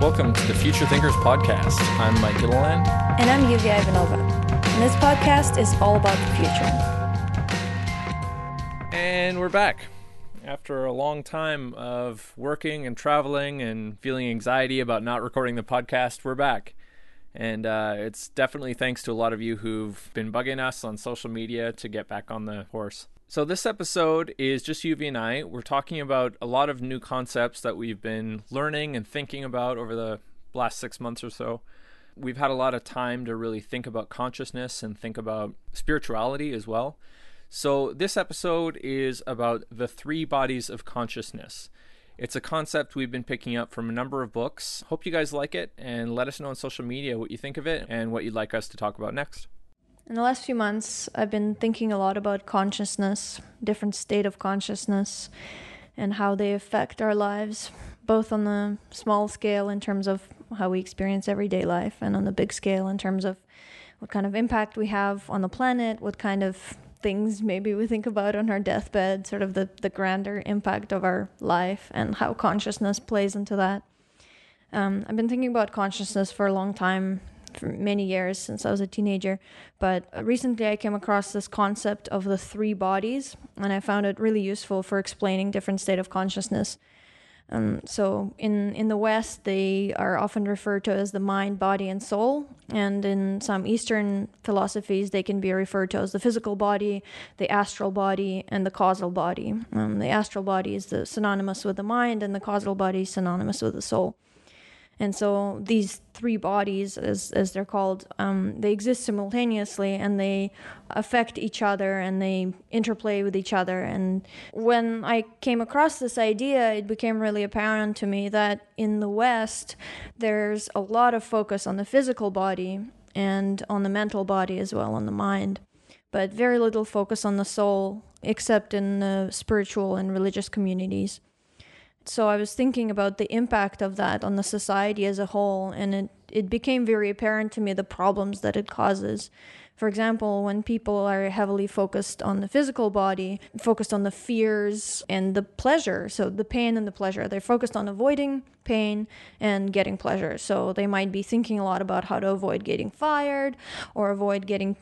Welcome to the Future Thinkers Podcast. I'm Mike Gilliland. And I'm Yulia Ivanova. And this podcast is all about the future. And we're back. After a long time of working and traveling and feeling anxiety about not recording the podcast, we're back. And it's definitely thanks to a lot of you who've been bugging us on social media to get back on the horse. So this episode is just Yuvi and I. We're talking about a lot of new concepts that we've been learning and thinking about over the last 6 months or so. We've had a lot of time to really think about consciousness and think about spirituality as well. So this episode is about the three bodies of consciousness. It's a concept we've been picking up from a number of books. Hope you guys like it, and let us know on social media what you think of it and what you'd like us to talk about next. In the last few months, I've been thinking a lot about consciousness, different state of consciousness, and how they affect our lives, both on the small scale in terms of how we experience everyday life, and on the big scale in terms of what kind of impact we have on the planet, what kind of things maybe we think about on our deathbed, sort of the grander impact of our life, and how consciousness plays into that. I've been thinking about consciousness for a long time, for many years, since I was a teenager, but recently I came across this concept of the three bodies, and I found it really useful for explaining different state of consciousness. So in the West, they are often referred to as the mind, body, and soul, and in some Eastern philosophies, they can be referred to as the physical body, the astral body, and the causal body. The astral body is synonymous with the mind, and the causal body is synonymous with the soul. And so these three bodies, as they're called, they exist simultaneously, and they affect each other, and they interplay with each other. And when I came across this idea, it became really apparent to me that in the West, there's a lot of focus on the physical body and on the mental body as well, on the mind, but very little focus on the soul, except in the spiritual and religious communities. So I was thinking about the impact of that on the society as a whole, and it became very apparent to me the problems that it causes. For example, when people are heavily focused on the physical body, focused on the fears and the pleasure, so the pain and the pleasure, they're focused on avoiding pain and getting pleasure. So they might be thinking a lot about how to avoid getting fired, or avoid getting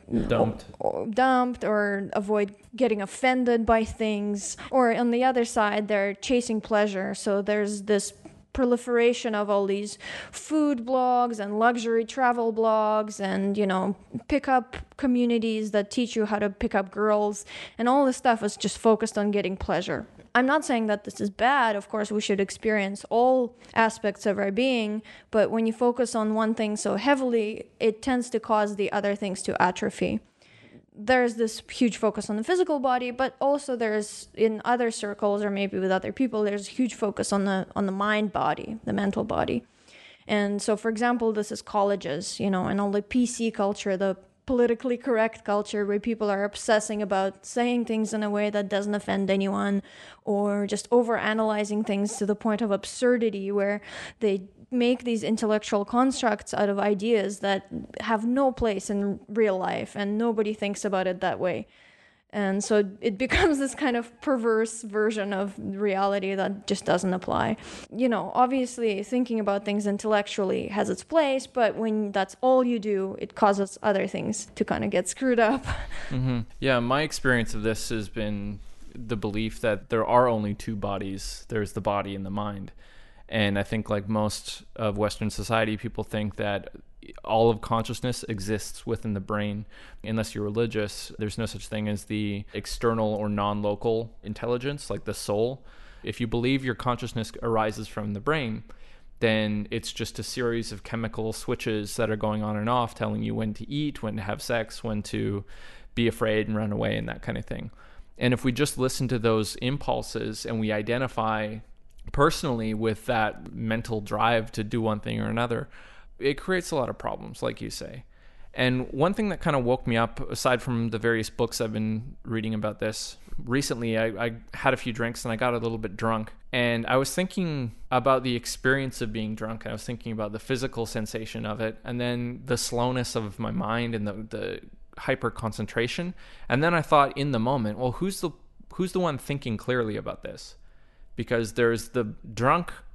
dumped, or avoid getting offended by things. Or on the other side, they're chasing pleasure. So there's this proliferation of all these food blogs and luxury travel blogs and, pickup communities that teach you how to pick up girls, and all this stuff is just focused on getting pleasure. I'm not saying that this is bad. Of course, we should experience all aspects of our being, but when you focus on one thing so heavily, it tends to cause the other things to atrophy. There's this huge focus on the physical body, but also there's, in other circles or maybe with other people, there's huge focus on the mind body, the mental body. And so, for example, this is colleges, and all the PC culture, the politically correct culture, where people are obsessing about saying things in a way that doesn't offend anyone, or just overanalyzing things to the point of absurdity, where they make these intellectual constructs out of ideas that have no place in real life, and nobody thinks about it that way. And so it becomes this kind of perverse version of reality that just doesn't apply. Obviously thinking about things intellectually has its place, but when that's all you do, it causes other things to kind of get screwed up. Mm-hmm. Yeah, my experience of this has been the belief that there are only two bodies. There's the body and the mind. And I think, like most of Western society, people think that all of consciousness exists within the brain. Unless you're religious, there's no such thing as the external or non-local intelligence, like the soul. If you believe your consciousness arises from the brain, then it's just a series of chemical switches that are going on and off, telling you when to eat, when to have sex, when to be afraid and run away, and that kind of thing. And if we just listen to those impulses and we identify personally with that mental drive to do one thing or another, it creates a lot of problems, like you say. And one thing that kind of woke me up, aside from the various books I've been reading about this, recently I had a few drinks and I got a little bit drunk. And I was thinking about the experience of being drunk. I was thinking about the physical sensation of it, and then the slowness of my mind and the hyper concentration. And then I thought in the moment, well, who's the one thinking clearly about this? Because there's the drunk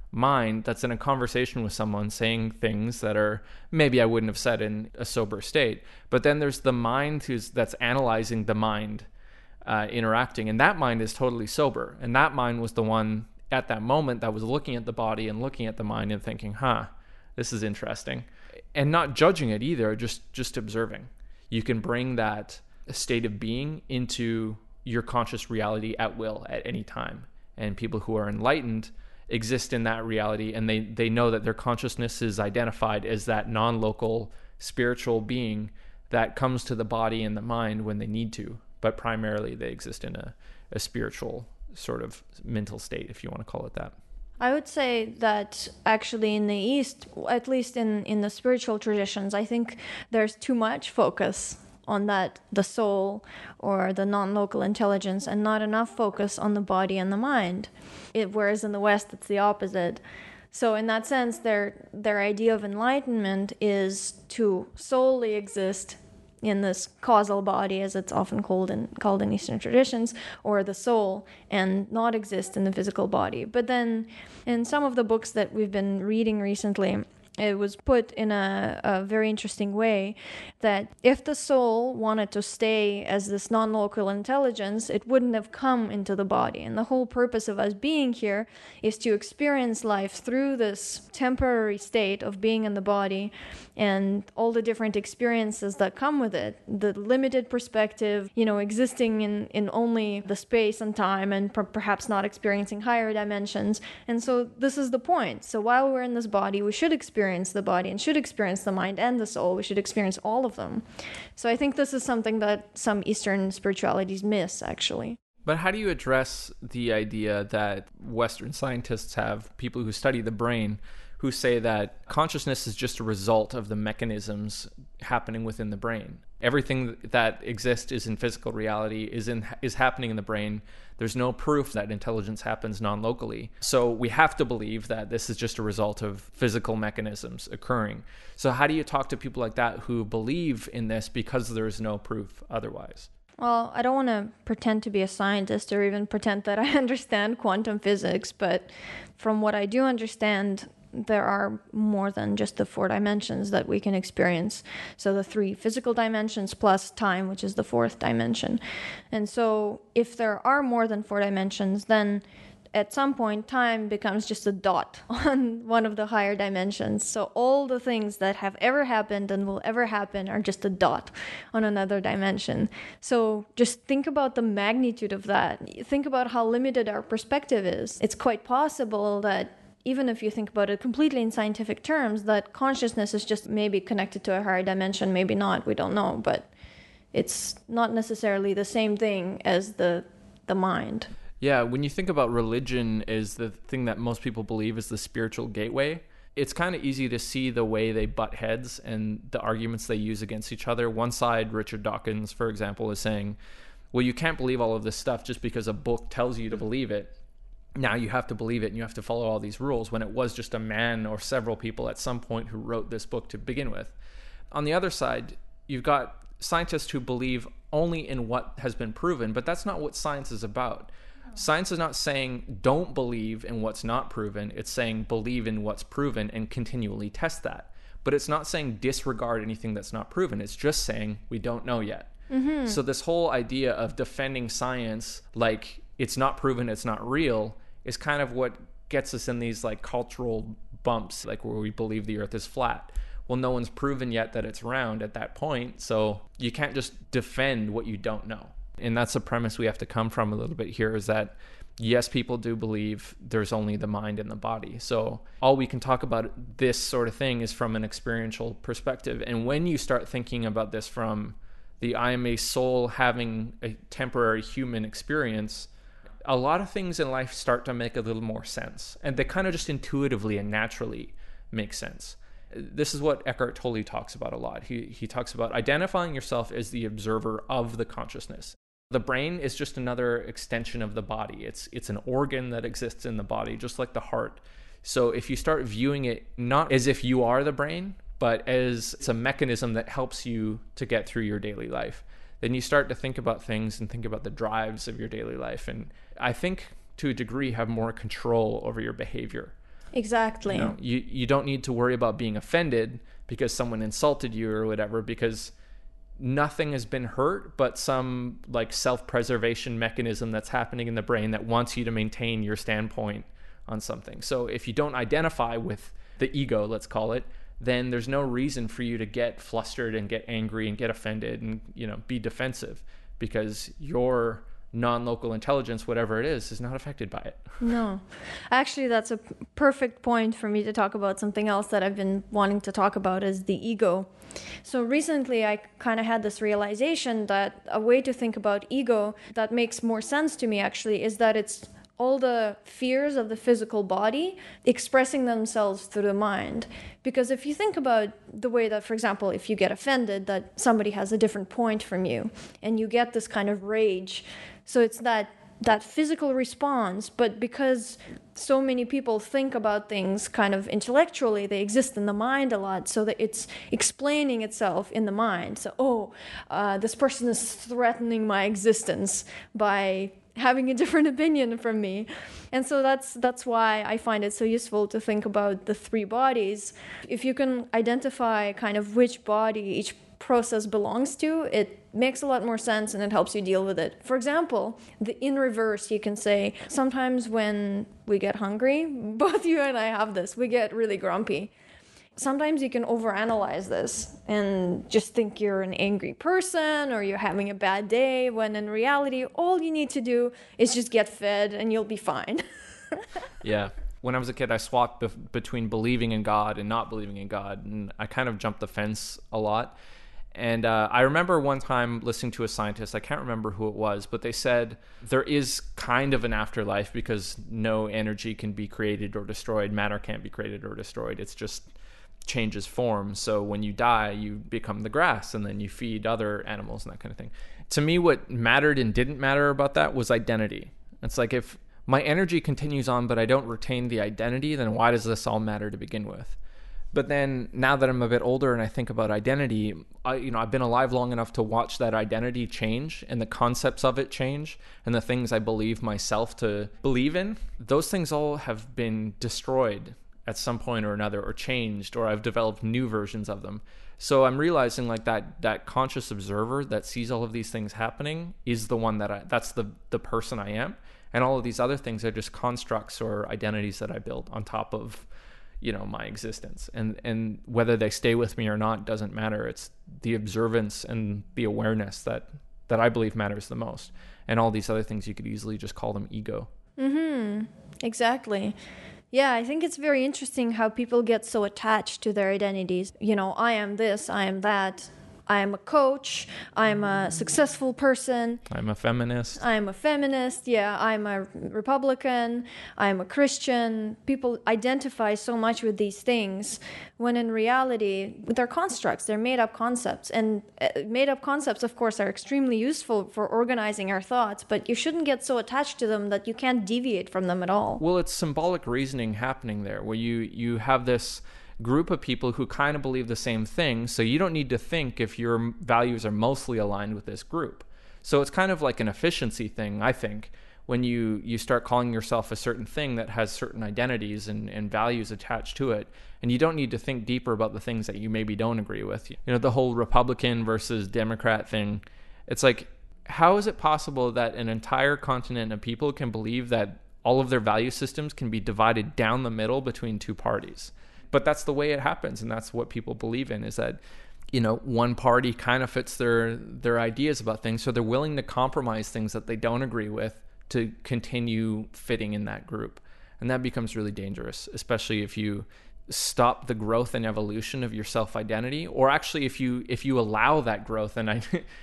mind that's in a conversation with someone saying things that are maybe I wouldn't have said in a sober state. But then there's the mind that's analyzing the mind interacting, and that mind is totally sober. And that mind was the one at that moment that was looking at the body and looking at the mind and thinking, this is interesting. And not judging it either, just observing. You can bring that state of being into your conscious reality at will at any time. And people who are enlightened exist in that reality, and they know that their consciousness is identified as that non-local spiritual being that comes to the body and the mind when they need to. But primarily they exist in a spiritual sort of mental state, if you want to call it that. I would say that actually in the East, at least in the spiritual traditions, I think there's too much focus on that, the soul or the non-local intelligence, and not enough focus on the body and the mind. Whereas in the West, it's the opposite. So in that sense, their idea of enlightenment is to solely exist in this causal body, as it's often called in Eastern traditions, or the soul, and not exist in the physical body. But then in some of the books that we've been reading recently, it was put in a very interesting way that if the soul wanted to stay as this non-local intelligence, it wouldn't have come into the body. And the whole purpose of us being here is to experience life through this temporary state of being in the body and all the different experiences that come with it. The limited perspective, existing in only the space and time, and perhaps not experiencing higher dimensions. And so this is the point. So while we're in this body, we should experience the body and should experience the mind and the soul. We should experience all of them. So I think this is something that some Eastern spiritualities miss, actually. But how do you address the idea that Western scientists have, people who study the brain, who say that consciousness is just a result of the mechanisms happening within the brain? Everything that exists is in physical reality, is happening in the brain. There's no proof that intelligence happens non-locally. So we have to believe that this is just a result of physical mechanisms occurring. So how do you talk to people like that who believe in this because there is no proof otherwise? Well, I don't want to pretend to be a scientist or even pretend that I understand quantum physics, but from what I do understand, there are more than just the 4 dimensions that we can experience. So the 3 physical dimensions plus time, which is the 4th dimension. And so if there are more than 4 dimensions, then at some point time becomes just a dot on one of the higher dimensions. So all the things that have ever happened and will ever happen are just a dot on another dimension. So just think about the magnitude of that. Think about how limited our perspective is. It's quite possible that even if you think about it completely in scientific terms, that consciousness is just maybe connected to a higher dimension, maybe not, we don't know, but it's not necessarily the same thing as the mind. Yeah, when you think about religion as the thing that most people believe is the spiritual gateway, it's kind of easy to see the way they butt heads and the arguments they use against each other. One side, Richard Dawkins, for example, is saying, well, you can't believe all of this stuff just because a book tells you to believe it. Now you have to believe it and you have to follow all these rules, when it was just a man or several people at some point who wrote this book to begin with. On the other side, you've got scientists who believe only in what has been proven, but that's not what science is about. Science is not saying don't believe in what's not proven. It's saying believe in what's proven and continually test that. But it's not saying disregard anything that's not proven. It's just saying we don't know yet. Mm-hmm. So this whole idea of defending science like it's not proven, it's not real, is kind of what gets us in these like cultural bumps, like where we believe the earth is flat. Well, no one's proven yet that it's round at that point, so you can't just defend what you don't know. And that's the premise we have to come from a little bit here, is that yes, people do believe there's only the mind and the body. So all we can talk about this sort of thing is from an experiential perspective. And when you start thinking about this from the I am a soul having a temporary human experience, a lot of things in life start to make a little more sense. And they kind of just intuitively and naturally make sense. This is what Eckhart Tolle talks about a lot. He talks about identifying yourself as the observer of the consciousness. The brain is just another extension of the body. It's an organ that exists in the body, just like the heart. So if you start viewing it not as if you are the brain, but as it's a mechanism that helps you to get through your daily life, then you start to think about things and think about the drives of your daily life. And I think to a degree have more control over your behavior. Exactly. You don't need to worry about being offended because someone insulted you or whatever, because nothing has been hurt but some like self-preservation mechanism that's happening in the brain that wants you to maintain your standpoint on something. So if you don't identify with the ego, let's call it, then there's no reason for you to get flustered and get angry and get offended and, be defensive, because your non-local intelligence, whatever it is not affected by it. No. Actually, that's a perfect point for me to talk about something else that I've been wanting to talk about, is the ego. So recently I kind of had this realization that a way to think about ego that makes more sense to me actually is that it's all the fears of the physical body expressing themselves through the mind. Because if you think about the way that, for example, if you get offended that somebody has a different point from you and you get this kind of rage, so it's that physical response, but because so many people think about things kind of intellectually, they exist in the mind a lot, so that it's explaining itself in the mind. So, this person is threatening my existence by having a different opinion from me. And so that's why I find it so useful to think about the three bodies. If you can identify kind of which body each process belongs to, it makes a lot more sense and it helps you deal with it. For example, in reverse, you can say sometimes when we get hungry, both you and I have this, we get really grumpy. Sometimes you can overanalyze this and just think you're an angry person or you're having a bad day, when in reality, all you need to do is just get fed and you'll be fine. Yeah. When I was a kid, I swapped between believing in God and not believing in God, and I kind of jumped the fence a lot. And I remember one time listening to a scientist, I can't remember who it was, but they said there is kind of an afterlife because no energy can be created or destroyed. Matter can't be created or destroyed. It's just changes form. So when you die, you become the grass and then you feed other animals and that kind of thing. To me, what mattered and didn't matter about that was identity. It's like, if my energy continues on but I don't retain the identity, then why does this all matter to begin with? But then now that I'm a bit older and I think about identity, I've been alive long enough to watch that identity change and the concepts of it change and the things I believe myself to believe in. Those things all have been destroyed at some point or another, or changed, or I've developed new versions of them. So I'm realizing like that conscious observer that sees all of these things happening is the one that's the person I am. And all of these other things are just constructs or identities that I built on top of, my existence. And whether they stay with me or not doesn't matter. It's the observance and the awareness that I believe matters the most. And all these other things, you could easily just call them ego. Mm-hmm. Exactly. Yeah, I think it's very interesting how people get so attached to their identities. I am this, I am that. I am a coach, I'm a successful person. I'm a feminist. Yeah, I'm a Republican, I'm a Christian. People identify so much with these things when in reality, they're constructs, they're made-up concepts. And made-up concepts, of course, are extremely useful for organizing our thoughts, but you shouldn't get so attached to them that you can't deviate from them at all. Well, it's symbolic reasoning happening there, where you have this group of people who kind of believe the same thing, so you don't need to think if your values are mostly aligned with this group. So it's kind of like an efficiency thing, I think, when you start calling yourself a certain thing that has certain identities and values attached to it, and you don't need to think deeper about the things that you maybe don't agree with. The whole Republican versus Democrat thing, it's like, how is it possible that an entire continent of people can believe that all of their value systems can be divided down the middle between two parties? But that's the way it happens, and that's what people believe in, is that, one party kind of fits their ideas about things, so they're willing to compromise things that they don't agree with to continue fitting in that group. And that becomes really dangerous, especially if you stop the growth and evolution of your self-identity, or actually if you allow that growth and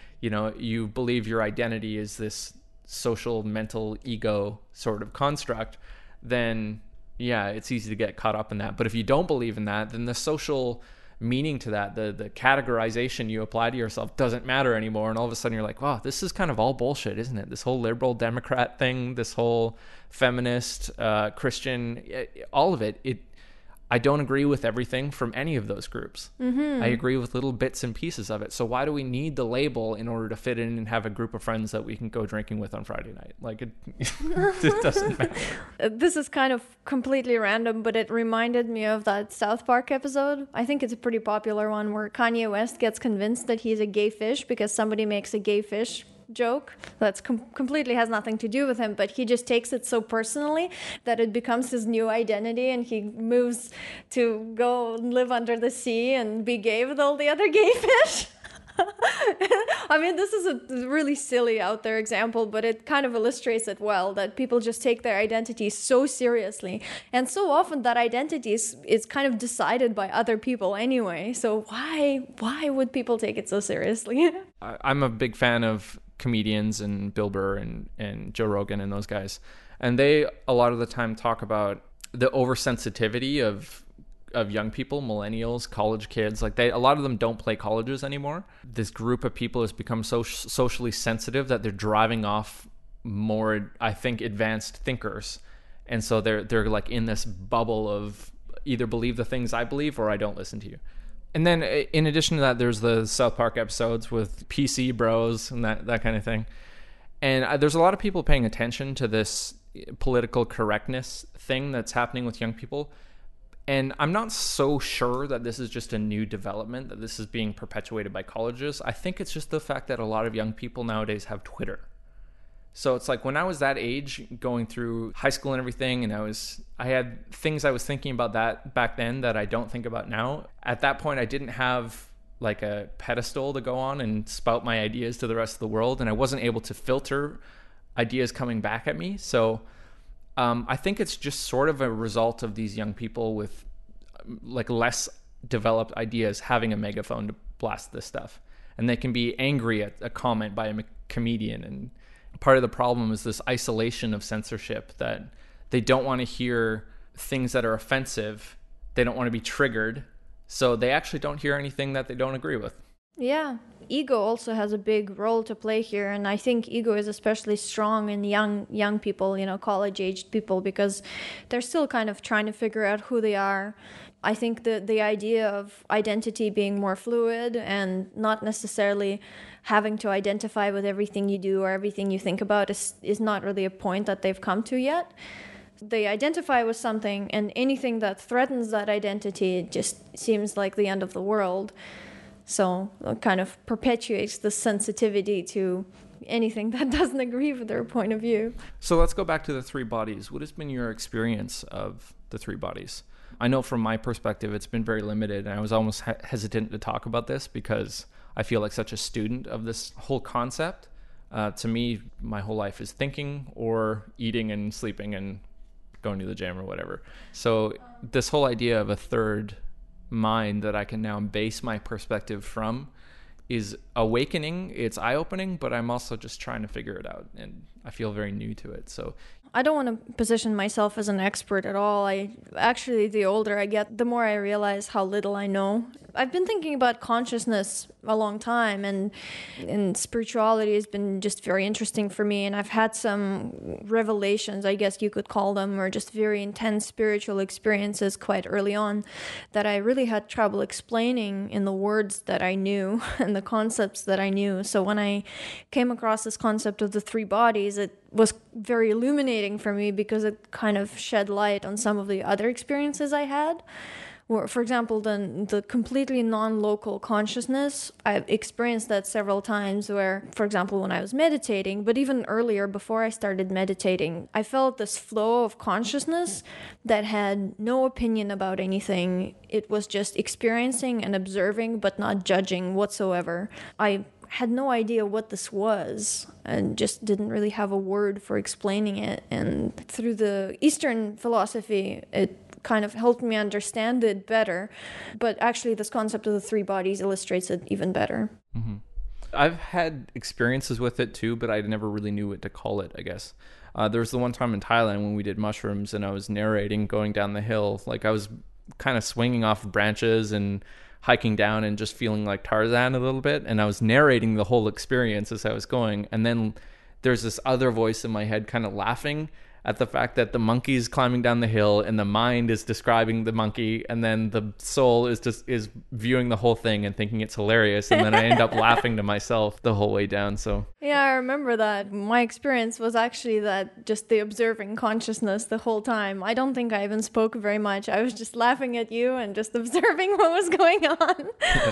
you believe your identity is this social mental ego sort of construct, then yeah, it's easy to get caught up in that. But if you don't believe in that, then the social meaning to that, the categorization you apply to yourself doesn't matter anymore. And all of a sudden you're like, wow, this is kind of all bullshit, isn't it? This whole liberal Democrat thing, this whole feminist, Christian, all of it. I don't agree with everything from any of those groups. I agree with little bits and pieces of it. So why do we need the label in order to fit in and have a group of friends that we can go drinking with on Friday night? Like, it doesn't matter. This is kind of completely random, but it reminded me of that South Park episode. I think it's a pretty popular one where Kanye West gets convinced that he's a gay fish because somebody makes a gay fish joke that's completely has nothing to do with him, but he just takes it so personally that it becomes his new identity, and he moves to go live under the sea and be gay with all the other gay fish. I mean, this is a really silly out there example, but it kind of illustrates it well, that people just take their identity so seriously, and so often that identity is kind of decided by other people anyway. So why would people take it so seriously? I'm a big fan of comedians and Bill Burr and Joe Rogan and those guys, and they a lot of the time talk about the oversensitivity of young people, millennials, college kids. Like, a lot of them don't play colleges anymore. This group of people has become so socially sensitive that they're driving off more, I think, advanced thinkers, and so they're like in this bubble of either believe the things I believe or I don't listen to you. And then in addition to that, there's the South Park episodes with PC bros and that kind of thing. And there's a lot of people paying attention to this political correctness thing that's happening with young people. And I'm not so sure that this is just a new development, that this is being perpetuated by colleges. I think it's just the fact that a lot of young people nowadays have Twitter. So it's like when I was that age, going through high school and everything, and I had things I was thinking about that back then that I don't think about now. At that point, I didn't have like a pedestal to go on and spout my ideas to the rest of the world, and I wasn't able to filter ideas coming back at me. So I think it's just sort of a result of these young people with like less developed ideas having a megaphone to blast this stuff, and they can be angry at a comment by a comedian. And part of the problem is this isolation of censorship, that they don't want to hear things that are offensive. They don't want to be triggered. So they actually don't hear anything that they don't agree with. Yeah, ego also has a big role to play here, and I think ego is especially strong in young people, college-aged people, because they're still kind of trying to figure out who they are. I think the idea of identity being more fluid and not necessarily having to identify with everything you do or everything you think about is not really a point that they've come to yet. They identify with something, and anything that threatens that identity just seems like the end of the world. So it kind of perpetuates the sensitivity to anything that doesn't agree with their point of view. So let's go back to the three bodies. What has been your experience of the three bodies? I know from my perspective, it's been very limited, and I was almost hesitant to talk about this because I feel like such a student of this whole concept. To me, my whole life is thinking or eating and sleeping and going to the gym or whatever. So this whole idea of a third mind that I can now base my perspective from is awakening. It's eye-opening, but I'm also just trying to figure it out, and I feel very new to it. So I don't want to position myself as an expert at all. The older I get, the more I realize how little I know. I've been thinking about consciousness a long time, and spirituality has been just very interesting for me. And I've had some revelations, I guess you could call them, or just very intense spiritual experiences quite early on that I really had trouble explaining in the words that I knew and the concepts that I knew. So when I came across this concept of the three bodies, it was very illuminating for me because it kind of shed light on some of the other experiences I had. Or, for example, the completely non-local consciousness, I've experienced that several times where, for example, when I was meditating, but even earlier, before I started meditating, I felt this flow of consciousness that had no opinion about anything. It was just experiencing and observing, but not judging whatsoever. I had no idea what this was and just didn't really have a word for explaining it. And through the Eastern philosophy, it kind of helped me understand it better. But actually, this concept of the three bodies illustrates it even better. Mm-hmm. I've had experiences with it too, but I never really knew what to call it, I guess. There was the one time in Thailand when we did mushrooms and I was narrating going down the hill. Like I was kind of swinging off branches and hiking down and just feeling like Tarzan a little bit. And I was narrating the whole experience as I was going. And then there's this other voice in my head kind of laughing at the fact that the monkey's climbing down the hill and the mind is describing the monkey, and then the soul is viewing the whole thing and thinking it's hilarious, and then I end up laughing to myself the whole way down. So yeah, I remember that. My experience was actually that just the observing consciousness the whole time. I don't think I even spoke very much. I was just laughing at you and just observing what was going on.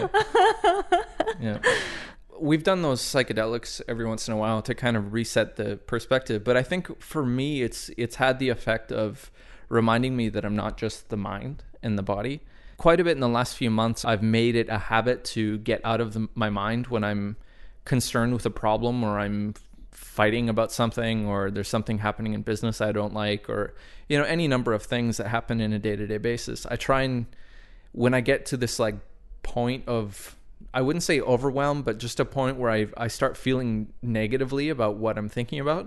Yeah. We've done those psychedelics every once in a while to kind of reset the perspective. But I think for me, it's had the effect of reminding me that I'm not just the mind and the body. Quite a bit in the last few months, I've made it a habit to get out of my mind when I'm concerned with a problem, or I'm fighting about something, or there's something happening in business I don't like, or, any number of things that happen in a day-to-day basis. I try and, when I get to this like point of, I wouldn't say overwhelmed, but just a point where I start feeling negatively about what I'm thinking about,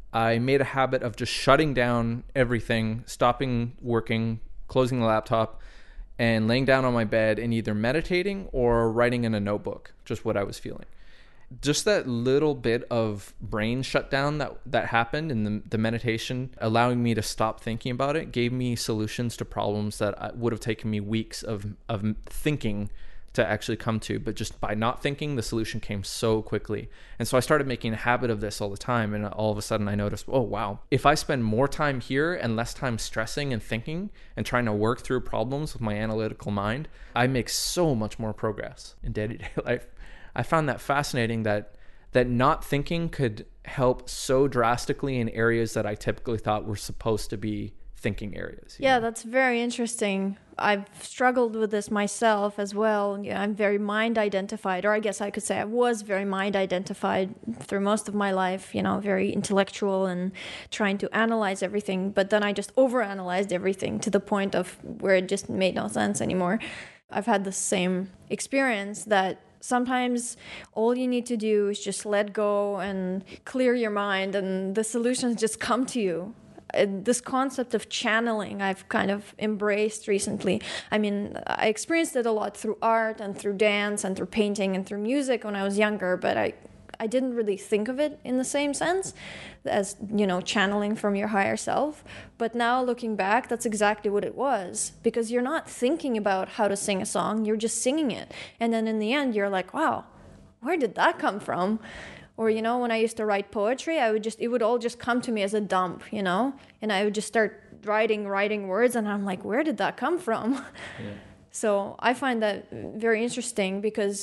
I made a habit of just shutting down everything, stopping working, closing the laptop, and laying down on my bed and either meditating or writing in a notebook, just what I was feeling. Just that little bit of brain shutdown that happened in the meditation, allowing me to stop thinking about it, gave me solutions to problems that would have taken me weeks of thinking to actually come to. But just by not thinking, the solution came so quickly. And so I started making a habit of this all the time. And all of a sudden I noticed, oh, wow, if I spend more time here and less time stressing and thinking and trying to work through problems with my analytical mind, I make so much more progress in day-to-day life. I found that fascinating that not thinking could help so drastically in areas that I typically thought were supposed to be thinking areas. Yeah, that's very interesting. I've struggled with this myself as well. Yeah, I'm very mind identified, or I guess I could say I was very mind identified through most of my life, very intellectual and trying to analyze everything. But then I just overanalyzed everything to the point of where it just made no sense anymore. I've had the same experience that sometimes all you need to do is just let go and clear your mind, and the solutions just come to you. This concept of channeling I've kind of embraced recently. I mean, I experienced it a lot through art and through dance and through painting and through music when I was younger, but I didn't really think of it in the same sense as, channeling from your higher self. But now looking back, that's exactly what it was, because you're not thinking about how to sing a song, you're just singing it. And then in the end, you're like, wow, where did that come from? Or, when I used to write poetry, it would all just come to me as a dump, and I would just start writing words, and I'm like, where did that come from? Yeah. So I find that very interesting because,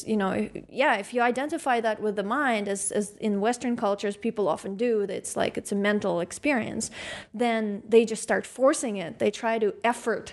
if you identify that with the mind, as in Western cultures people often do, it's like it's a mental experience, then they just start forcing it. They try to effort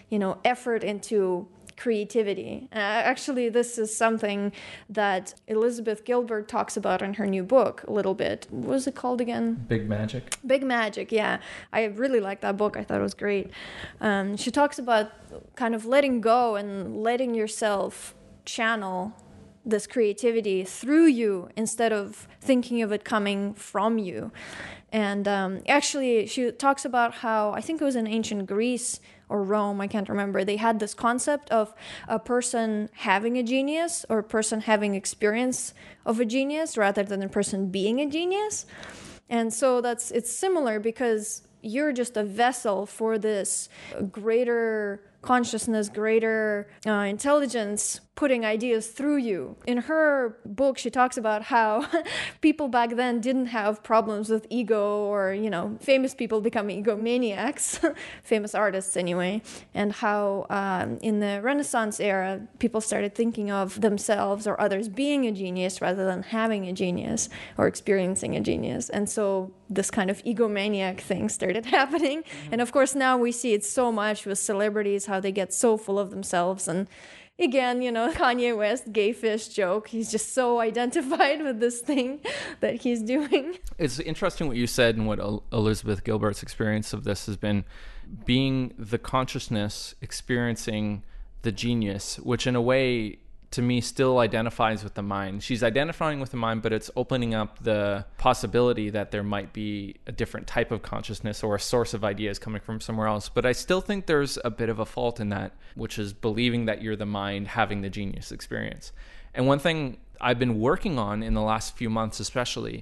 into creativity. Actually, this is something that Elizabeth Gilbert talks about in her new book a little bit. What was it called again? Big Magic. Big Magic, yeah. I really liked that book. I thought it was great. She talks about kind of letting go and letting yourself channel this creativity through you instead of thinking of it coming from you. And actually, she talks about how, I think it was in ancient Greece or Rome, I can't remember, they had this concept of a person having a genius or a person having experience of a genius rather than a person being a genius. And so it's similar because you're just a vessel for this greater consciousness, greater intelligence putting ideas through you. In her book, she talks about how people back then didn't have problems with ego, or, famous people become egomaniacs, famous artists anyway, and how in the Renaissance era, people started thinking of themselves or others being a genius rather than having a genius or experiencing a genius. And so this kind of egomaniac thing started happening. Mm-hmm. And of course, now we see it so much with celebrities, how they get so full of themselves. And again, Kanye West, gay fish joke. He's just so identified with this thing that he's doing. It's interesting what you said, and what Elizabeth Gilbert's experience of this has been, being the consciousness experiencing the genius, which in a way, to me, still identifies with the mind. She's identifying with the mind, but it's opening up the possibility that there might be a different type of consciousness or a source of ideas coming from somewhere else. But I still think there's a bit of a fault in that, which is believing that you're the mind having the genius experience. And one thing I've been working on in the last few months especially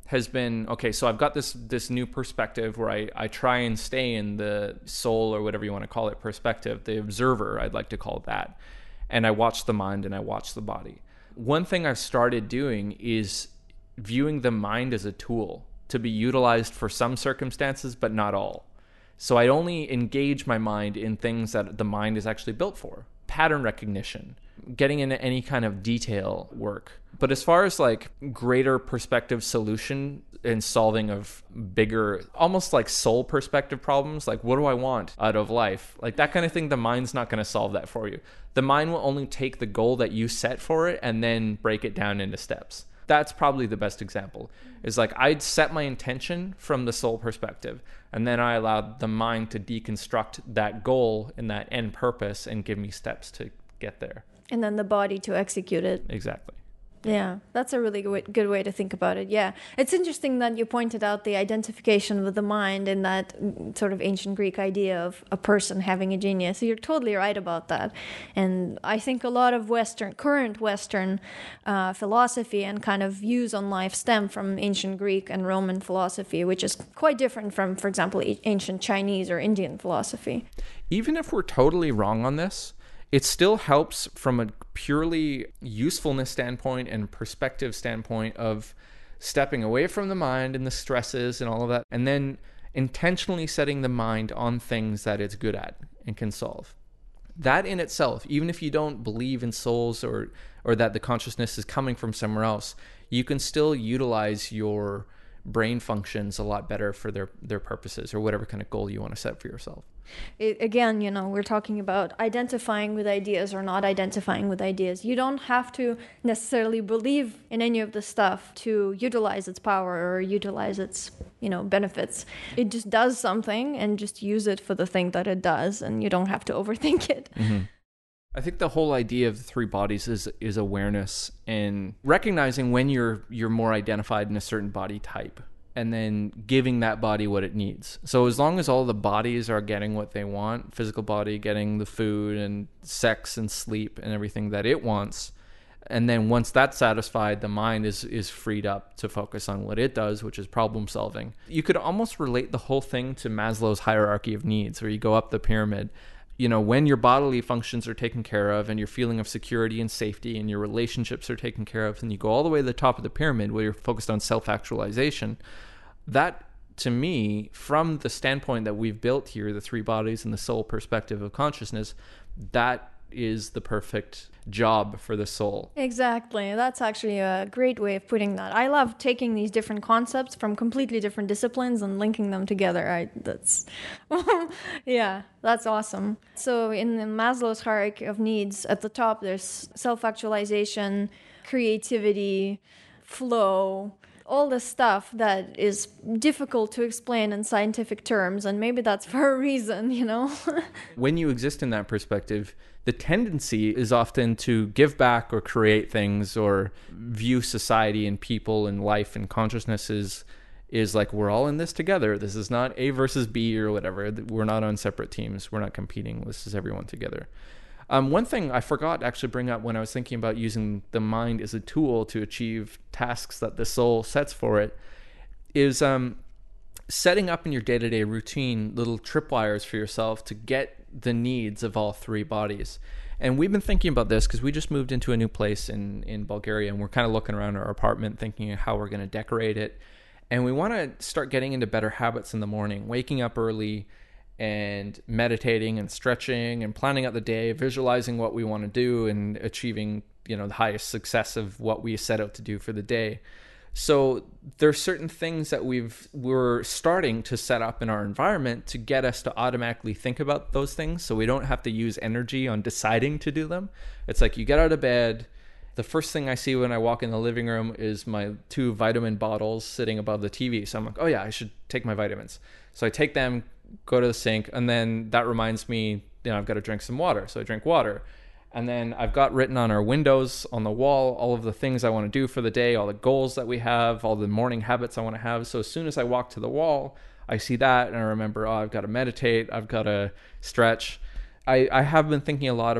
has been, okay, so I've got this new perspective where I try and stay in the soul, or whatever you want to call it, perspective, the observer, I'd like to call it that. And I watch the mind and I watch the body. One thing I've started doing is viewing the mind as a tool to be utilized for some circumstances, but not all. So I only engage my mind in things that the mind is actually built for. Pattern recognition, getting into any kind of detail work. But as far as like greater perspective solution and solving of bigger, almost like soul perspective problems, like what do I want out of life? Like that kind of thing, the mind's not going to solve that for you. The mind will only take the goal that you set for it and then break it down into steps. That's probably the best example. Is like I'd set my intention from the soul perspective, and then I allowed the mind to deconstruct that goal and that end purpose and give me steps to get there. And then the body to execute it. Exactly. Yeah, that's a really good way to think about it. Yeah, it's interesting that you pointed out the identification with the mind and that sort of ancient Greek idea of a person having a genius. So you're totally right about that. And I think a lot of current Western philosophy and kind of views on life stem from ancient Greek and Roman philosophy, which is quite different from, for example, ancient Chinese or Indian philosophy. Even if we're totally wrong on this, it still helps from a purely usefulness standpoint and perspective standpoint of stepping away from the mind and the stresses and all of that, and then intentionally setting the mind on things that it's good at and can solve. That in itself, even if you don't believe in souls or that the consciousness is coming from somewhere else, you can still utilize your brain functions a lot better for their purposes or whatever kind of goal you want to set for yourself. Again, we're talking about identifying with ideas or not identifying with ideas. You don't have to necessarily believe in any of the stuff to utilize its power or utilize its, benefits. It just does something, and just use it for the thing that it does, and you don't have to overthink it. Mm-hmm. I think the whole idea of the three bodies is awareness and recognizing when you're more identified in a certain body type, and then giving that body what it needs. So as long as all the bodies are getting what they want, physical body getting the food and sex and sleep and everything that it wants, and then once that's satisfied, the mind is freed up to focus on what it does, which is problem solving. You could almost relate the whole thing to Maslow's hierarchy of needs, where you go up the pyramid. When your bodily functions are taken care of and your feeling of security and safety and your relationships are taken care of, and you go all the way to the top of the pyramid where you're focused on self-actualization, that, to me, from the standpoint that we've built here, the three bodies and the soul perspective of consciousness, that is the perfect job for the soul. Exactly. That's actually a great way of putting that. I love taking these different concepts from completely different disciplines and linking them together. That's awesome. So in the Maslow's hierarchy of needs, at the top there's self-actualization, creativity, flow, all the stuff that is difficult to explain in scientific terms, and maybe that's for a reason, When you exist in that perspective, the tendency is often to give back or create things or view society and people and life and consciousness is like, we're all in this together. This is not A versus B or whatever. We're not on separate teams. We're not competing. This is everyone together. One thing I forgot to actually bring up when I was thinking about using the mind as a tool to achieve tasks that the soul sets for it is setting up in your day-to-day routine little tripwires for yourself to get the needs of all three bodies. And we've been thinking about this because we just moved into a new place in Bulgaria, and we're kind of looking around our apartment thinking of how we're going to decorate it. And we want to start getting into better habits in the morning, waking up early and meditating and stretching and planning out the day, visualizing what we want to do and achieving, the highest success of what we set out to do for the day. So there's certain things that we're starting to set up in our environment to get us to automatically think about those things, so we don't have to use energy on deciding to do them. It's like you get out of bed. The first thing I see when I walk in the living room is my 2 vitamin bottles sitting above the TV. So I'm like, oh yeah, I should take my vitamins. So I take them, go to the sink, and then that reminds me, I've got to drink some water. So I drink water. And then I've got written on our windows, on the wall, all of the things I want to do for the day, all the goals that we have, all the morning habits I want to have. So as soon as I walk to the wall, I see that and I remember, I've got to meditate, I've got to stretch. I have been thinking a lot about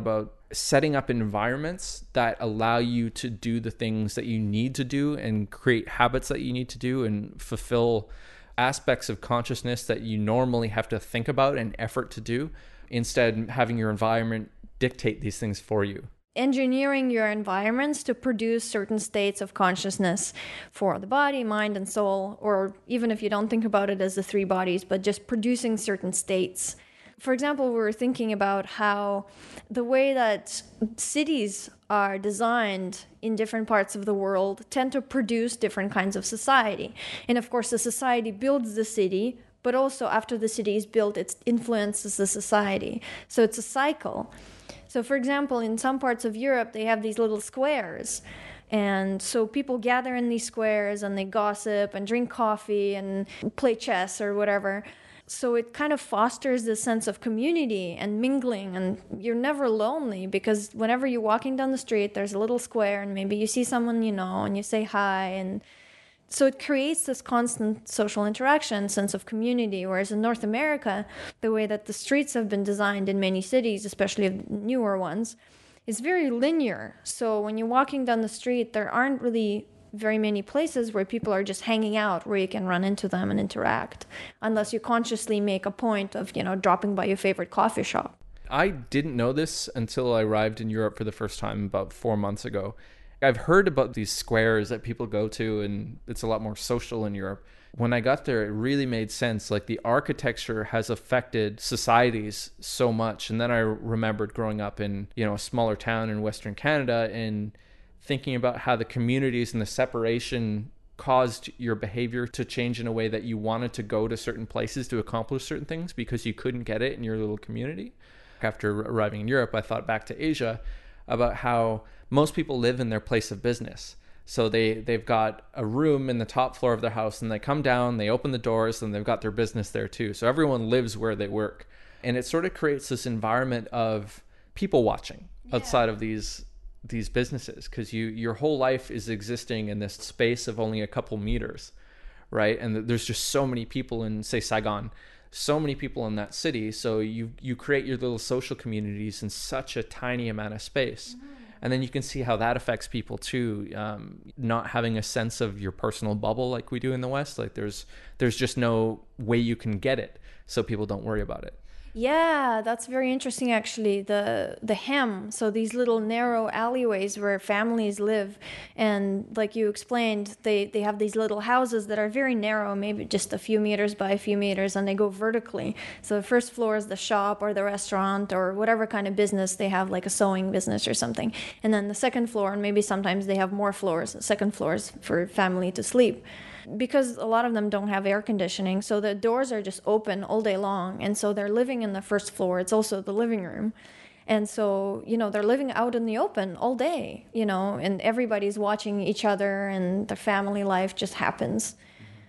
setting up environments that allow you to do the things that you need to do and create habits that you need to do and fulfill aspects of consciousness that you normally have to think about and effort to do, instead having your environment dictate these things for you. Engineering your environments to produce certain states of consciousness for the body, mind, and soul, or even if you don't think about it as the three bodies, but just producing certain states. For example, we were thinking about how the way that cities are designed in different parts of the world tend to produce different kinds of society. And of course, the society builds the city, but also after the city is built, it influences the society. So it's a cycle. So for example, in some parts of Europe, they have these little squares. And so people gather in these squares and they gossip and drink coffee and play chess or whatever. So it kind of fosters this sense of community and mingling, and you're never lonely because whenever you're walking down the street, there's a little square and maybe you see someone you know and you say hi. And so it creates this constant social interaction, sense of community. Whereas in North America, the way that the streets have been designed in many cities, especially newer ones, is very linear. So when you're walking down the street, there aren't really very many places where people are just hanging out, where you can run into them and interact, unless you consciously make a point of, dropping by your favorite coffee shop. I didn't know this until I arrived in Europe for the first time about 4 months ago. I've heard about these squares that people go to, and it's a lot more social in Europe. When I got there, it really made sense. Like, the architecture has affected societies so much. And then I remembered growing up in, a smaller town in Western Canada and thinking about how the communities and the separation caused your behavior to change in a way that you wanted to go to certain places to accomplish certain things because you couldn't get it in your little community. After arriving in Europe, I thought back to Asia about how most people live in their place of business. So they've got a room in the top floor of their house, and they come down, they open the doors, and they've got their business there too. So everyone lives where they work. And it sort of creates this environment of people watching outside of these businesses, because your whole life is existing in this space of only a couple meters, right? And there's just so many people in, say, Saigon, so many people in that city. So you create your little social communities in such a tiny amount of space. And then you can see how that affects people too, not having a sense of your personal bubble like we do in the West. Like there's just no way you can get it, so people don't worry about it. Yeah, that's very interesting, actually. The hem, so these little narrow alleyways where families live, and like you explained, they have these little houses that are very narrow, maybe just a few meters by a few meters, and they go vertically. So the first floor is the shop or the restaurant or whatever kind of business they have, like a sewing business or something. And then the second floor, and maybe sometimes they have more floors, second floors for family to sleep. Because a lot of them don't have air conditioning, so the doors are just open all day long, and so they're living in the first floor. It's also the living room, and so they're living out in the open all day, and everybody's watching each other, and their family life just happens.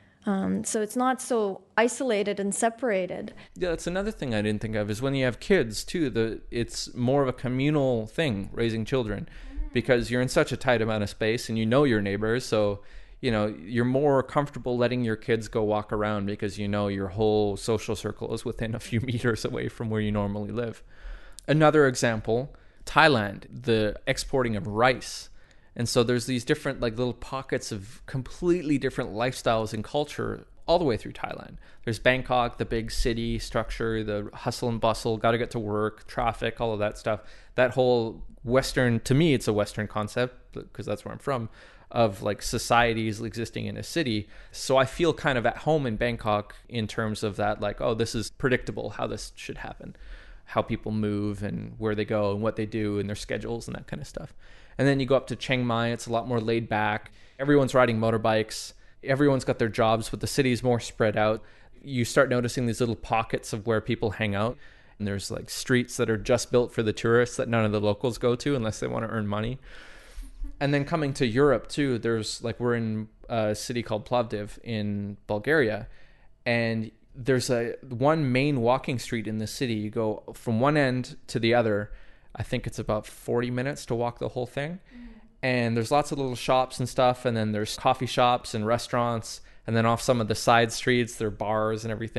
So it's not so isolated and separated. Yeah, that's another thing I didn't think of, is when you have kids too, it's more of a communal thing, raising children, because you're in such a tight amount of space and your neighbors, so you're more comfortable letting your kids go walk around because your whole social circle is within a few meters away from where you normally live. Another example, Thailand, the exporting of rice. And so there's these different little pockets of completely different lifestyles and culture all the way through Thailand. There's Bangkok, the big city structure, the hustle and bustle, got to get to work, traffic, all of that stuff. That whole Western, to me, it's a Western concept because that's where I'm from, of societies existing in a city. So I feel kind of at home in Bangkok in terms of that, this is predictable how this should happen, how people move and where they go and what they do and their schedules and that kind of stuff. And then you go up to Chiang Mai, it's a lot more laid back. Everyone's riding motorbikes. Everyone's got their jobs, but the city's more spread out. You start noticing these little pockets of where people hang out. And there's streets that are just built for the tourists that none of the locals go to unless they want to earn money. And then coming to Europe too, there's we're in a city called Plovdiv in Bulgaria, and there's one main walking street in the city. You go from one end to the other. I think it's about 40 minutes to walk the whole thing. And there's lots of little shops and stuff, and then there's coffee shops and restaurants, and then off some of the side streets there are bars and everything.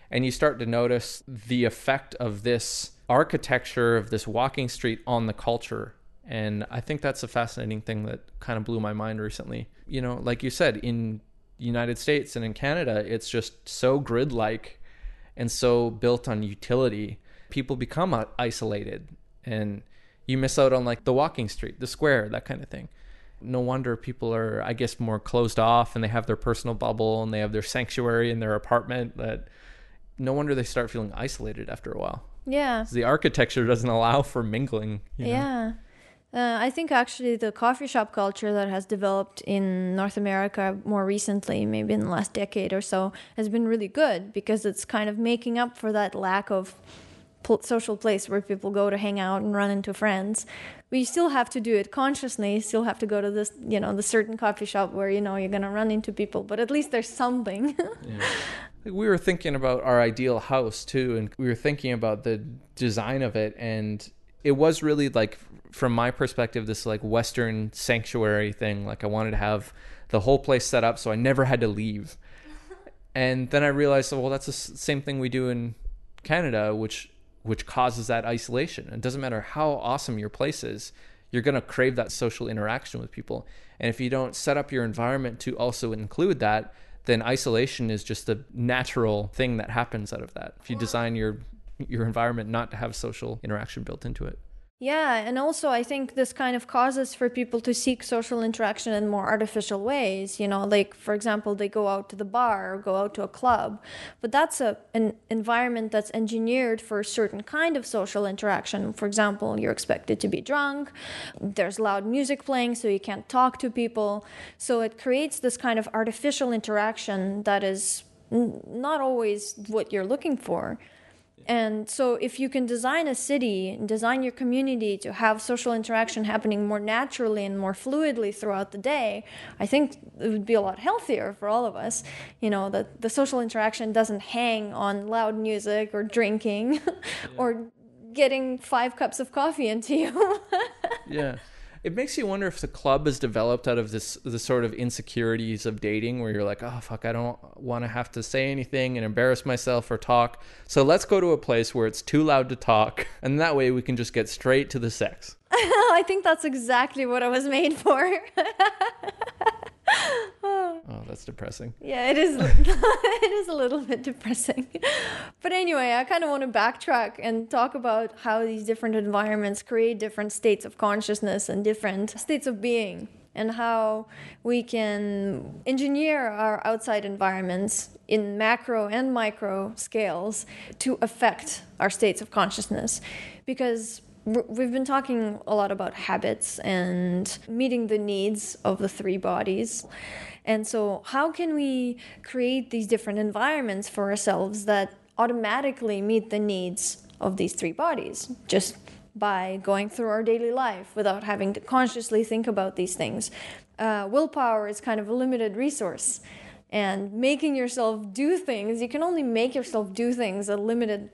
And you start to notice the effect of this architecture, of this walking street on the culture. And I think that's a fascinating thing that kind of blew my mind recently. You know, like you said, in the United States and in Canada, it's just so grid-like and so built on utility. People become isolated, and you miss out on like the walking street, the square, that kind of thing. No wonder people are, I guess, more closed off, and they have their personal bubble and they have their sanctuary in their apartment. That no wonder they start feeling isolated after a while. Yeah. The architecture doesn't allow for mingling. Yeah. I think actually the coffee shop culture that has developed in North America more recently, maybe in the last decade or so, has been really good because it's kind of making up for that lack of social place where people go to hang out and run into friends. But you still have to do it consciously. You still have to go to this, the certain coffee shop where, you're going to run into people. But at least there's something. Yeah. We were thinking about our ideal house too, and we were thinking about the design of it, and it was really like, from my perspective, this like Western sanctuary thing. Like I wanted to have the whole place set up so I never had to leave. And then I realized, well, that's the same thing we do in Canada, which causes that isolation. It doesn't matter how awesome your place is, you're going to crave that social interaction with people. And if you don't set up your environment to also include that, then isolation is just a natural thing that happens out of that. If you design your environment not to have social interaction built into it. Yeah, and also I think this kind of causes for people to seek social interaction in more artificial ways. Like, for example, they go out to the bar or go out to a club. But that's an environment that's engineered for a certain kind of social interaction. For example, you're expected to be drunk. There's loud music playing, so you can't talk to people. So it creates this kind of artificial interaction that is not always what you're looking for. And so if you can design a city, design your community to have social interaction happening more naturally and more fluidly throughout the day, I think it would be a lot healthier for all of us. That the social interaction doesn't hang on loud music or drinking or getting 5 cups of coffee into you. Yeah. It makes you wonder if the club is developed out of the sort of insecurities of dating, where you're like, oh, fuck, I don't want to have to say anything and embarrass myself or talk. So let's go to a place where it's too loud to talk. And that way we can just get straight to the sex. I think that's exactly what I was made for. Oh, that's depressing. Yeah, it is. It is a little bit depressing. But anyway, I kind of want to backtrack and talk about how these different environments create different states of consciousness and different states of being, and how we can engineer our outside environments in macro and micro scales to affect our states of consciousness. Because we've been talking a lot about habits and meeting the needs of the 3 bodies. And so how can we create these different environments for ourselves that automatically meet the needs of these 3 bodies, just by going through our daily life without having to consciously think about these things? Willpower is kind of a limited resource. And making yourself do things, you can only make yourself do things a limited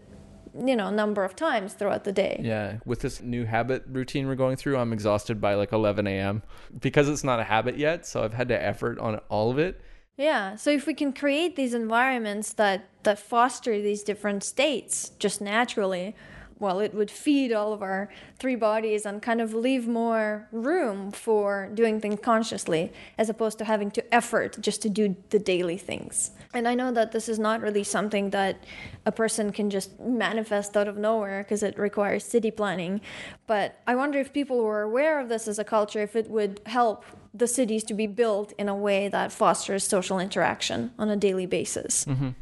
number of times throughout the day. Yeah. With this new habit routine we're going through, I'm exhausted by like 11 a.m. because it's not a habit yet. So I've had to effort on all of it. Yeah. So if we can create these environments that foster these different states just naturally, well, it would feed all of our 3 bodies and kind of leave more room for doing things consciously, as opposed to having to effort just to do the daily things. And I know that this is not really something that a person can just manifest out of nowhere, because it requires city planning. But I wonder if people were aware of this as a culture, if it would help the cities to be built in a way that fosters social interaction on a daily basis. Mm-hmm.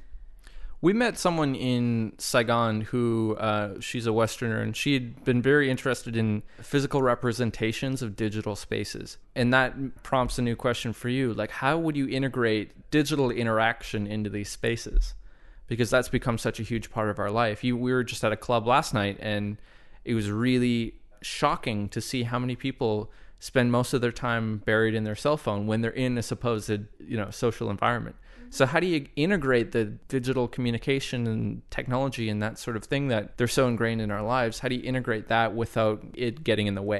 We met someone in Saigon who, she's a Westerner, and she had been very interested in physical representations of digital spaces. And that prompts a new question for you. Like, how would you integrate digital interaction into these spaces? Because that's become such a huge part of our life. We were just at a club last night, and it was really shocking to see how many people spend most of their time buried in their cell phone when they're in a supposed, social environment. So how do you integrate the digital communication and technology and that sort of thing that they're so ingrained in our lives? How do you integrate that without it getting in the way?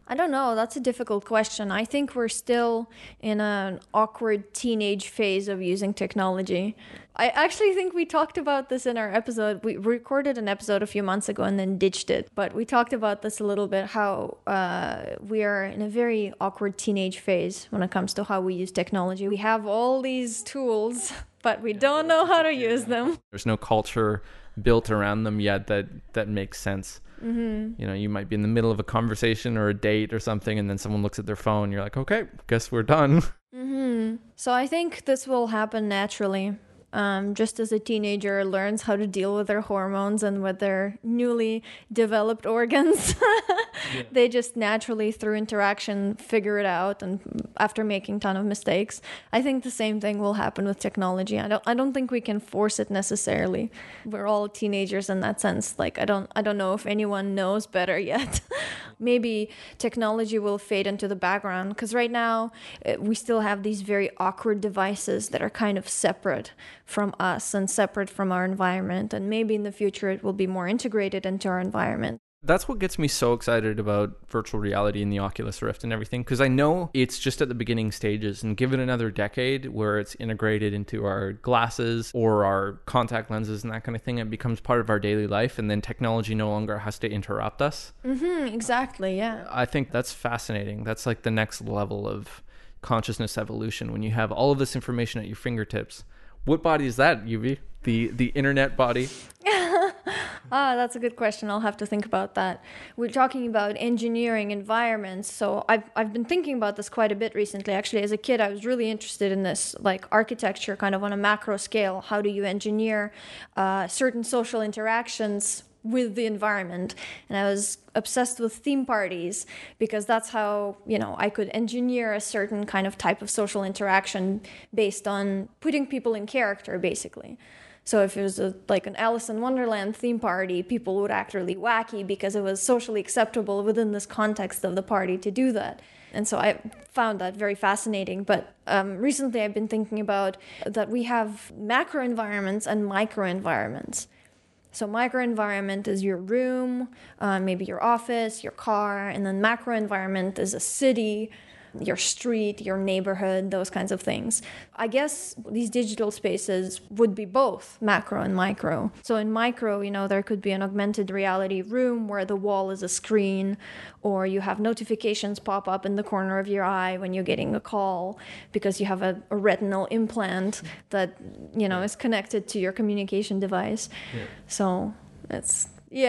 I don't know. That's a difficult question. I think we're still in an awkward teenage phase of using technology. I actually think we talked about this in our episode. We recorded an episode a few months ago and then ditched it. But we talked about this a little bit, how we are in a very awkward teenage phase when it comes to how we use technology. We have all these tools, but we don't know how to use them. There's no culture built around them yet that makes sense. Mm-hmm. You know, you might be in the middle of a conversation or a date or something, and then someone looks at their phone. You're like, okay, guess we're done. Mm-hmm. So I think this will happen naturally. Just as a teenager learns how to deal with their hormones and with their newly developed organs, they just naturally, through interaction, figure it out. And after making a ton of mistakes, I think the same thing will happen with technology. I don't think we can force it necessarily. We're all teenagers in that sense. Like I don't know if anyone knows better yet. Maybe technology will fade into the background, because right now we still have these very awkward devices that are kind of separate from us and separate from our environment. And maybe in the future it will be more integrated into our environment. That's what gets me so excited about virtual reality and the Oculus Rift and everything, because I know it's just at the beginning stages, and give it another decade where it's integrated into our glasses or our contact lenses and that kind of thing, it becomes part of our daily life, and then technology no longer has to interrupt us. Mm-hmm, exactly, yeah. I think that's fascinating. That's like the next level of consciousness evolution, when you have all of this information at your fingertips. What body is that, Yuvi? The internet body? That's a good question. I'll have to think about that. We're talking about engineering environments. So I've been thinking about this quite a bit recently. Actually, as a kid, I was really interested in this, like architecture kind of on a macro scale. How do you engineer certain social interactions with the environment? And I was obsessed with theme parties, because that's how, I could engineer a certain kind of type of social interaction based on putting people in character, basically. So if it was like an Alice in Wonderland theme party, people would act really wacky because it was socially acceptable within this context of the party to do that. And so I found that very fascinating. But recently I've been thinking about that we have macro environments and micro environments. So micro environment is your room, maybe your office, your car, and then macro environment is a city, your street, your neighborhood, those kinds of things. I guess these digital spaces would be both macro and micro. So in micro, there could be an augmented reality room where the wall is a screen, or you have notifications pop up in the corner of your eye when you're getting a call because you have a retinal implant that, is connected to your communication device. Yeah. So there's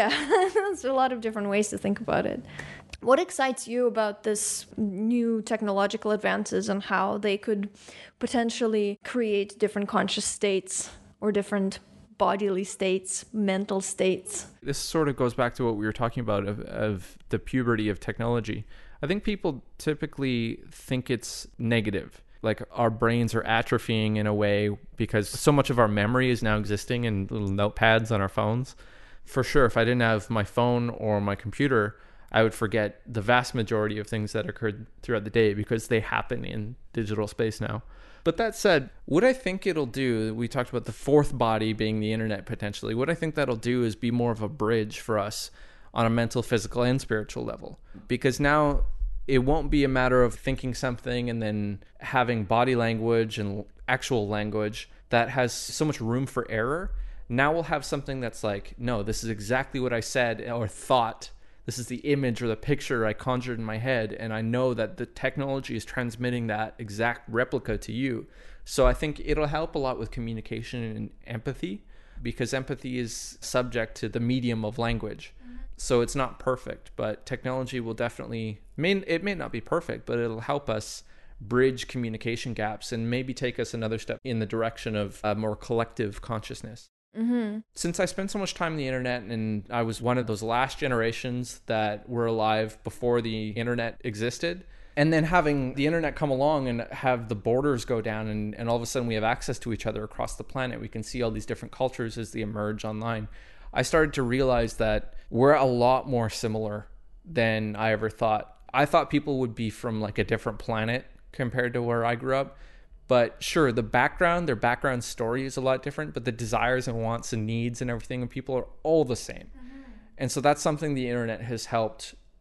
a lot of different ways to think about it. What excites you about this new technological advances and how they could potentially create different conscious states or different bodily states, mental states? This sort of goes back to what we were talking about of the puberty of technology. I think people typically think it's negative. Like our brains are atrophying in a way because so much of our memory is now existing in little notepads on our phones. For sure, if I didn't have my phone or my computer, I would forget the vast majority of things that occurred throughout the day because they happen in digital space now. But that said, what I think it'll do, we talked about the fourth body being the internet potentially. What I think that'll do is be more of a bridge for us on a mental, physical, and spiritual level. Because now it won't be a matter of thinking something and then having body language and actual language that has so much room for error. Now we'll have something that's like, no, this is exactly what I said or thought. This is the image or the picture I conjured in my head, and I know that the technology is transmitting that exact replica to you. So I think it'll help a lot with communication and empathy, because empathy is subject to the medium of language. So it's not perfect, but technology will definitely, it may not be perfect, but it'll help us bridge communication gaps and maybe take us another step in the direction of a more collective consciousness. Mm-hmm. Since I spent so much time on the internet, and I was one of those last generations that were alive before the internet existed, and then having the internet come along and have the borders go down, and all of a sudden we have access to each other across the planet. We can see all these different cultures as they emerge online. I started to realize that we're a lot more similar than I ever thought. I thought people would be from like a different planet compared to where I grew up. But sure, their background story is a lot different, but the desires and wants and needs and everything of people are all the same. Mm-hmm. And so that's something the internet has helped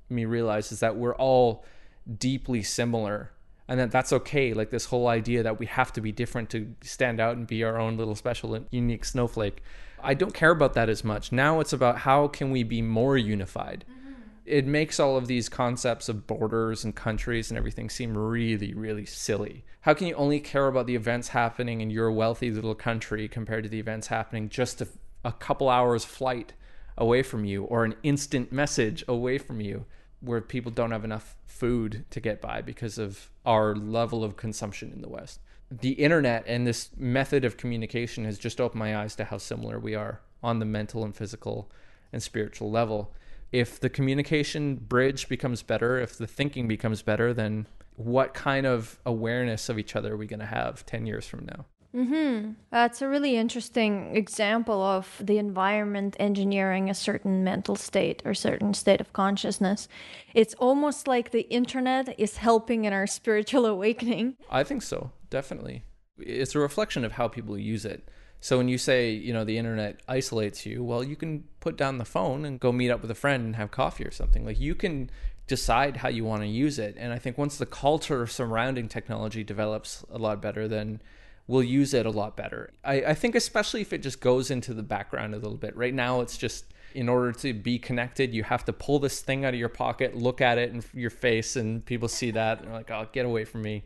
me realize is that we're all deeply similar, and that's okay. Like this whole idea that we have to be different to stand out and be our own little special and unique snowflake. I don't care about that as much. Now it's about how can we be more unified. It makes all of these concepts of borders and countries and everything seem really, really silly. How can you only care about the events happening in your wealthy little country compared to the events happening just a couple hours flight away from you, or an instant message away from you, where people don't have enough food to get by because of our level of consumption in the West? The internet and this method of communication has just opened my eyes to how similar we are on the mental and physical and spiritual level. If the communication bridge becomes better, if the thinking becomes better, then what kind of awareness of each other are we going to have 10 years from now? That's a really interesting example of the environment engineering a certain mental state or certain state of consciousness. It's almost like the internet is helping in our spiritual awakening. I think so, definitely. It's a reflection of how people use it. So when you say, the internet isolates you, well, you can put down the phone and go meet up with a friend and have coffee or something. Like, you can decide how you want to use it. And I think once the culture surrounding technology develops a lot better, then we'll use it a lot better. I think especially if it just goes into the background a little bit. Right now, it's just, in order to be connected, you have to pull this thing out of your pocket, look at it in your face, and people see that and they're like, oh, get away from me.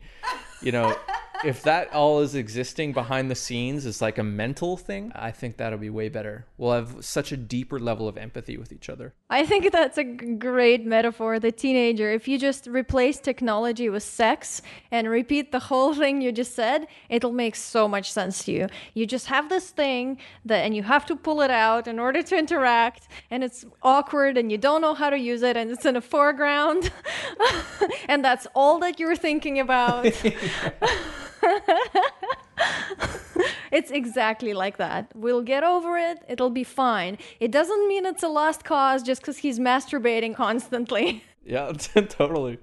If that all is existing behind the scenes as like a mental thing, I think that'll be way better. We'll have such a deeper level of empathy with each other. I think that's a great metaphor. The teenager, if you just replace technology with sex and repeat the whole thing you just said, it'll make so much sense to you. You just have this thing and you have to pull it out in order to interact, and it's awkward and you don't know how to use it, and it's in the foreground and that's all that you're thinking about. It's exactly like that. We'll get over it. It'll be fine. It doesn't mean it's a lost cause just because he's masturbating constantly. Yeah, totally.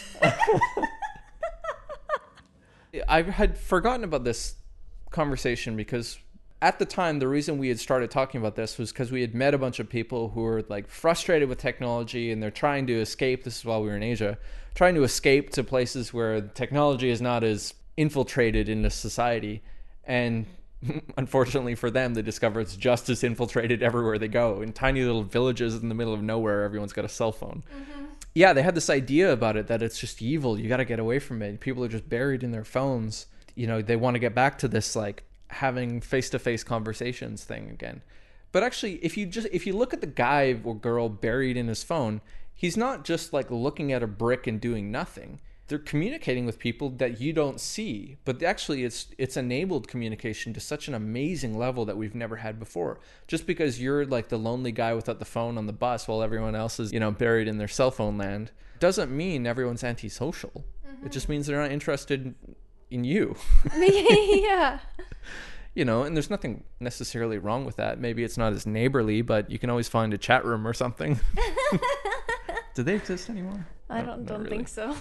I had forgotten about this conversation because at the time, the reason we had started talking about this was because we had met a bunch of people who were like frustrated with technology, and they're trying to escape. This is while we were in Asia, trying to escape to places where technology is not as infiltrated into society. And unfortunately for them, they discover it's just as infiltrated everywhere they go. In tiny little villages in the middle of nowhere, everyone's got a cell phone. Yeah, they had this idea about it that it's just evil. You got to get away from it. People are just buried in their phones. They want to get back to this like having face-to-face conversations thing again. But actually, if you look at the guy or girl buried in his phone, he's not just like looking at a brick and doing nothing. They're communicating with people that you don't see, but actually it's enabled communication to such an amazing level that we've never had before. Just because you're like the lonely guy without the phone on the bus while everyone else is, buried in their cell phone land, doesn't mean everyone's antisocial. It just means they're not interested in you. Yeah. And there's nothing necessarily wrong with that. Maybe it's not as neighborly, but you can always find a chat room or something. Do they exist anymore? I don't really. think so.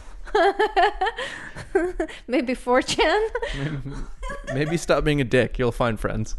Maybe 4chan? Maybe stop being a dick. You'll find friends.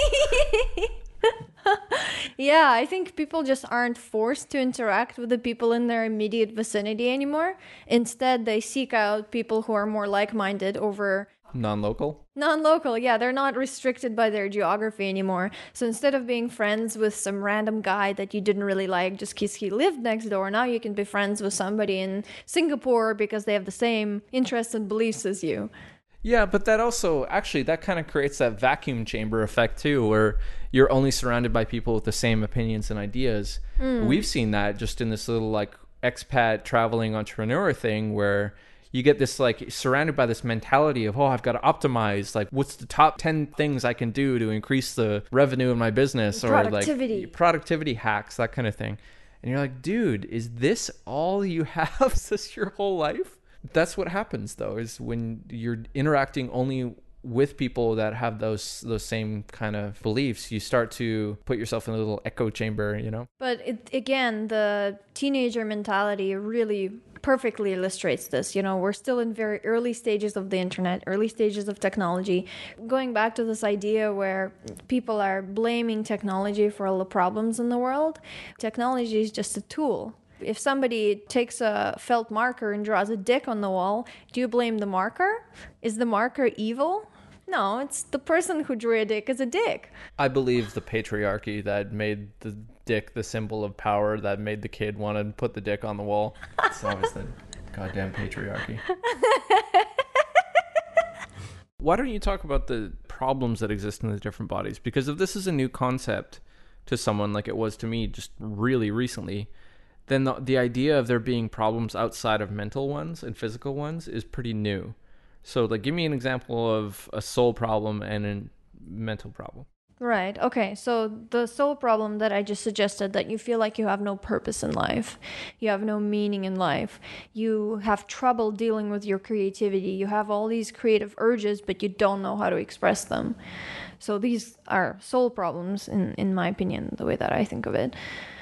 Yeah, I think people just aren't forced to interact with the people in their immediate vicinity anymore. Instead, they seek out people who are more like-minded over... Non-local, yeah. They're not restricted by their geography anymore. So instead of being friends with some random guy that you didn't really like just because he lived next door, now you can be friends with somebody in Singapore because they have the same interests and beliefs as you. Yeah, but that also, actually, that kind of creates that vacuum chamber effect too, where you're only surrounded by people with the same opinions and ideas. We've seen that just in this little like expat traveling entrepreneur thing where you get this like surrounded by this mentality of, I've got to optimize, like what's the top 10 things I can do to increase the revenue in my business, or like productivity hacks, that kind of thing. And you're like, dude, is this all you have? Is this your whole life? That's what happens though, is when you're interacting only with people that have those same kind of beliefs, you start to put yourself in a little echo chamber, But again, the teenager mentality really perfectly illustrates this. We're still in very early stages of the internet, early stages of technology. Going back to this idea where people are blaming technology for all the problems in the world, technology is just a tool. If somebody takes a felt marker and draws a dick on the wall, do you blame the marker? Is the marker evil? No, it's the person who drew a dick is a dick. I believe the patriarchy that made the dick the symbol of power, that made the kid want to put the dick on the wall. It's always the goddamn patriarchy. Why don't you talk about the problems that exist in the different bodies? Because if this is a new concept to someone like it was to me just really recently, then the idea of there being problems outside of mental ones and physical ones is pretty new. So, like, give me an example of a soul problem and a mental problem. Right. Okay. So the soul problem that I just suggested, that you feel like you have no purpose in life, you have no meaning in life, you have trouble dealing with your creativity, you have all these creative urges, but you don't know how to express them. So these are soul problems, in my opinion, the way that I think of it.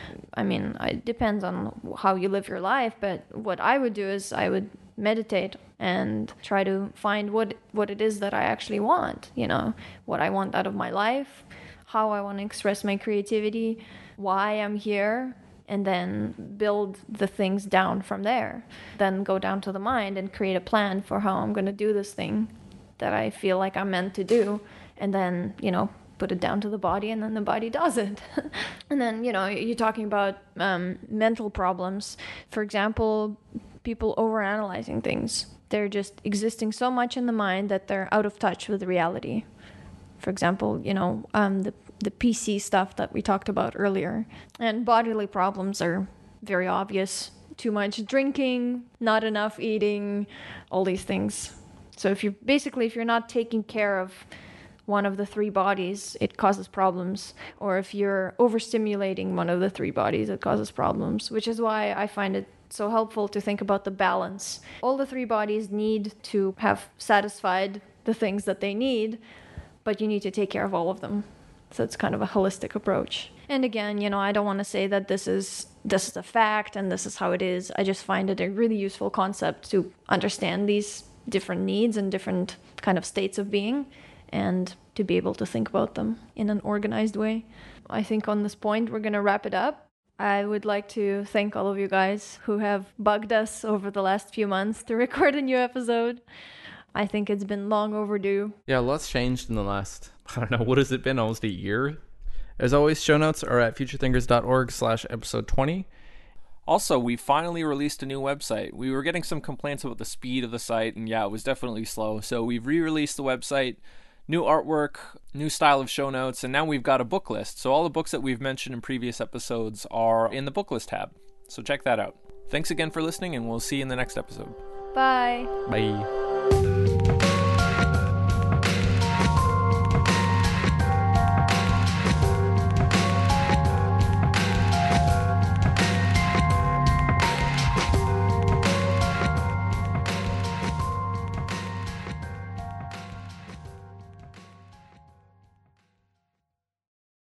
I mean, it depends on how you live your life, but what I would do is I would meditate and try to find what it is that I actually want, you know, what I want out of my life, how I want to express my creativity, why I'm here, and then build the things down from there. Then go down to the mind and create a plan for how I'm going to do this thing that I feel like I'm meant to do, and then, you know, put it down to the body, and then the body does it. And then, you know, you're talking about mental problems. For example, people overanalyzing things. They're just existing so much in the mind that they're out of touch with reality. For example, you know, the PC stuff that we talked about earlier. And bodily problems are very obvious. Too much drinking, not enough eating, all these things. So if you're not taking care of one of the three bodies, it causes problems. Or if you're overstimulating one of the three bodies, it causes problems, which is why I find it so helpful to think about the balance. All the three bodies need to have satisfied the things that they need, but you need to take care of all of them. So it's kind of a holistic approach. And again, you know, I don't want to say that this is a fact and this is how it is. I just find it a really useful concept to understand these different needs and different kind of states of being, and to be able to think about them in an organized way. I think on this point, we're going to wrap it up. I would like to thank all of you guys who have bugged us over the last few months to record a new episode. I think it's been long overdue. Yeah, lots changed in the last, I don't know, what has it been, almost a year? As always, show notes are at futurethinkers.org/episode 20. Also, we finally released a new website. We were getting some complaints about the speed of the site, and yeah, it was definitely slow. So we've re-released the website, new artwork, new style of show notes, and now we've got a book list. So all the books that we've mentioned in previous episodes are in the book list tab. So check that out. Thanks again for listening, and we'll see you in the next episode. Bye. Bye.